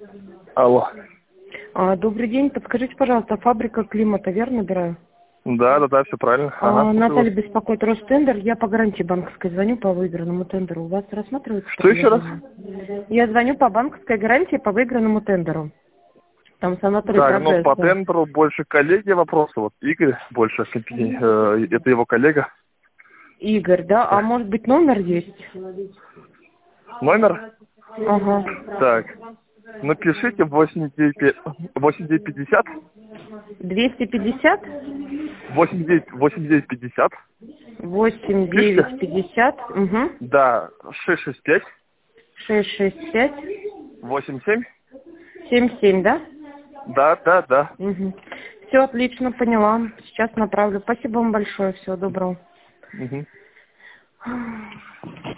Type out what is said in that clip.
Алло. Добрый день. Подскажите, пожалуйста, фабрика климата, верно набираю? Да, все правильно. Ага, Наталья беспокоит Ростендер. Я по гарантии банковской звоню по выигранному тендеру. У вас рассматривается Что еще раз? предложение? Я звоню по банковской гарантии по выигранному тендеру. Там санаторий Так, ну прогресс. по Да. тендеру больше коллеги вопросы. Вот Игорь больше это его коллега. Игорь, да? А может быть номер есть? Номер? Ага. Так. Напишите 8950 250? 8950. 8950. Пишите? 50. Угу. Да, 665 665. 87. 77, да? Да. Угу. Все отлично, поняла. Сейчас направлю. Спасибо вам большое. Всего доброго. Мгм.